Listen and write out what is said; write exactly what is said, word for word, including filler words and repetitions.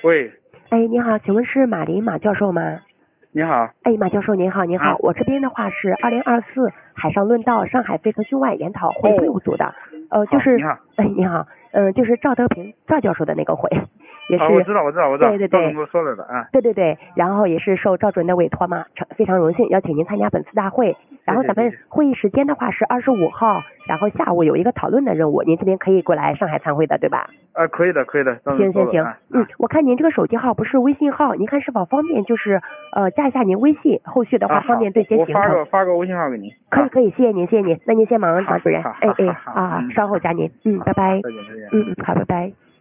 喂， 哎，你好，请问是马林马教授吗？ 你好。 哎，马教授您好，您好， 啊我这边的话是二零二四海上论道上海非腾讯外研讨会队伍组的，呃，就是你好。 哎，你好，嗯、呃，就是赵德平赵教授的那个会，也是， 啊，我知道，我知道，我知道， 对对对赵总给我说了的啊。 对对对，然后也是受赵主任的委托嘛，成非常荣幸邀请您参加本次大会。然后咱们谢谢会议时间的话是二十五号，然后下午有一个讨论的任务，您这边可以过来上海参会的，对吧？ 啊，可以的，可以的，赵总行行行， 说了啊。 嗯，我看您这个手机号不是微信号，您看是否方便就是呃加一下您微信，后续的话啊， 方便对接我发行程。 个发个微信号给您。 可以可以，谢谢您谢谢您，那您先忙， 好马主任， 好好哎哎好好啊， 嗯稍后加您，嗯，拜拜， 再见再见。 嗯嗯，好，拜拜。